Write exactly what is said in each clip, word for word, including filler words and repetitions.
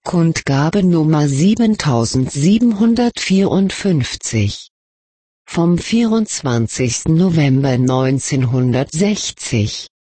Kundgabe Nummer siebentausendsiebenhundertvierundfünfzig vom vierundzwanzigsten November neunzehnhundertsechzig.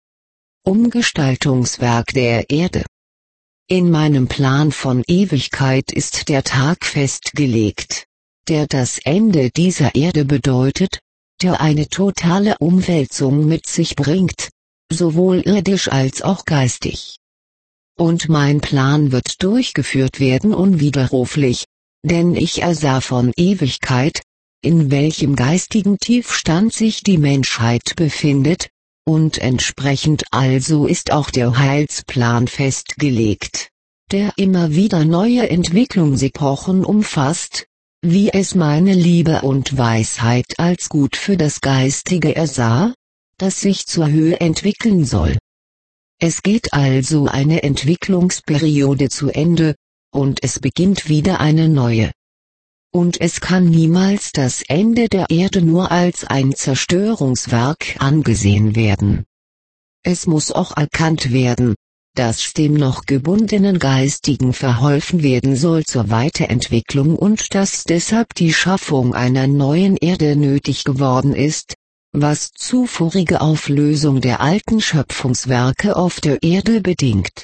Umgestaltungswerk der Erde. In meinem Plan von Ewigkeit ist der Tag festgelegt, der das Ende dieser Erde bedeutet, der eine totale Umwälzung mit sich bringt, sowohl irdisch als auch geistig. Und mein Plan wird durchgeführt werden unwiderruflich, denn ich ersah von Ewigkeit, in welchem geistigen Tiefstand sich die Menschheit befindet, und entsprechend also ist auch der Heilsplan festgelegt, der immer wieder neue Entwicklungsepochen umfasst, wie es meine Liebe und Weisheit als gut für das Geistige ersah, das sich zur Höhe entwickeln soll. Es geht also eine Entwicklungsperiode zu Ende, und es beginnt wieder eine neue. Und es kann niemals das Ende der Erde nur als ein Zerstörungswerk angesehen werden. Es muss auch erkannt werden, dass dem noch gebundenen Geistigen verholfen werden soll zur Weiterentwicklung und dass deshalb die Schaffung einer neuen Erde nötig geworden ist, was zuvorige Auflösung der alten Schöpfungswerke auf der Erde bedingt.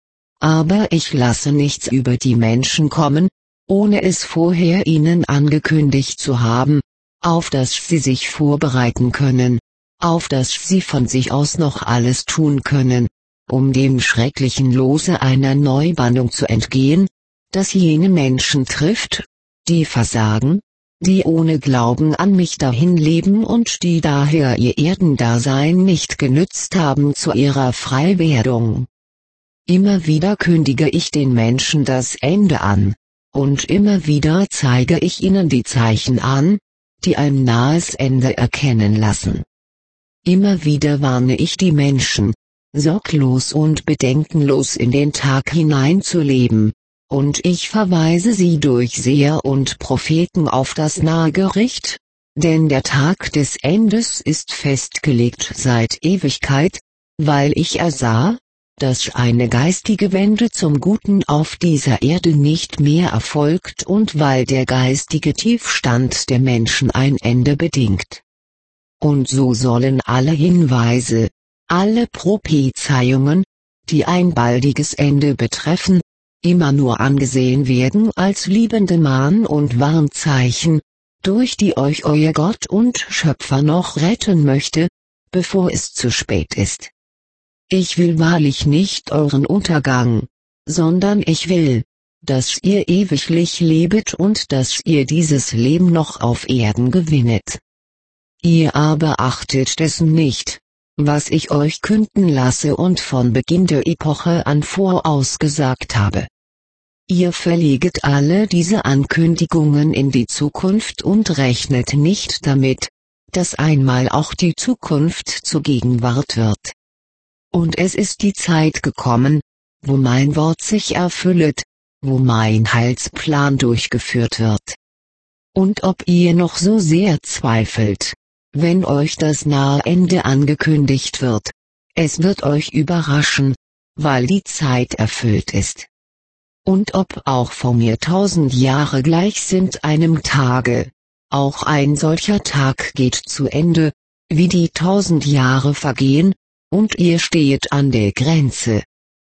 Aber ich lasse nichts über die Menschen kommen, ohne es vorher ihnen angekündigt zu haben, auf das sie sich vorbereiten können, auf das sie von sich aus noch alles tun können, um dem schrecklichen Lose einer Neubannung zu entgehen, das jene Menschen trifft, die versagen, die ohne Glauben an mich dahin leben und die daher ihr Erdendasein nicht genützt haben zu ihrer Freiwerdung. Immer wieder kündige ich den Menschen das Ende an, und immer wieder zeige ich ihnen die Zeichen an, die ein nahes Ende erkennen lassen. Immer wieder warne ich die Menschen, sorglos und bedenkenlos in den Tag hineinzuleben, und ich verweise sie durch Seher und Propheten auf das nahe Gericht, denn der Tag des Endes ist festgelegt seit Ewigkeit, weil ich ersah, dass eine geistige Wende zum Guten auf dieser Erde nicht mehr erfolgt und weil der geistige Tiefstand der Menschen ein Ende bedingt. Und so sollen alle Hinweise, alle Prophezeiungen, die ein baldiges Ende betreffen, immer nur angesehen werden als liebende Mahn- und Warnzeichen, durch die euch euer Gott und Schöpfer noch retten möchte, bevor es zu spät ist. Ich will wahrlich nicht euren Untergang, sondern ich will, dass ihr ewiglich lebet und dass ihr dieses Leben noch auf Erden gewinnet. Ihr aber achtet dessen nicht, was ich euch künden lasse und von Beginn der Epoche an vorausgesagt habe. Ihr verleget alle diese Ankündigungen in die Zukunft und rechnet nicht damit, dass einmal auch die Zukunft zur Gegenwart wird. Und es ist die Zeit gekommen, wo mein Wort sich erfüllet, wo mein Heilsplan durchgeführt wird. Und ob ihr noch so sehr zweifelt, wenn euch das nahe Ende angekündigt wird, es wird euch überraschen, weil die Zeit erfüllt ist. Und ob auch vor mir tausend Jahre gleich sind einem Tage, auch ein solcher Tag geht zu Ende, wie die tausend Jahre vergehen, und ihr steht an der Grenze.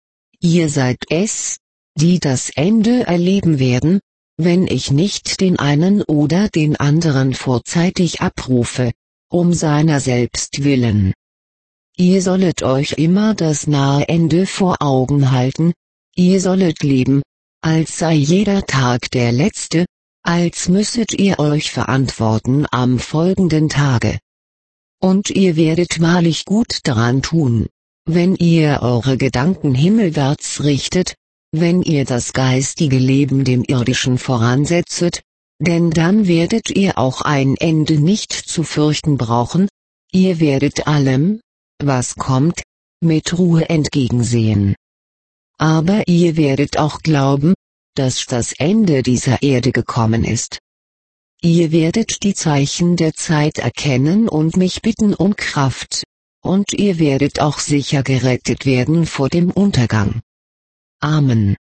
Ihr seid es, die das Ende erleben werden, wenn ich nicht den einen oder den anderen vorzeitig abrufe, um seiner selbst willen. Ihr sollet euch immer das nahe Ende vor Augen halten, ihr sollet leben, als sei jeder Tag der letzte, als müsset ihr euch verantworten am folgenden Tage. Und ihr werdet wahrlich gut daran tun, wenn ihr eure Gedanken himmelwärts richtet, wenn ihr das geistige Leben dem irdischen voransetzet, denn dann werdet ihr auch ein Ende nicht zu fürchten brauchen, ihr werdet allem, was kommt, mit Ruhe entgegensehen. Aber ihr werdet auch glauben, dass das Ende dieser Erde gekommen ist. Ihr werdet die Zeichen der Zeit erkennen und mich bitten um Kraft, und ihr werdet auch sicher gerettet werden vor dem Untergang. Amen.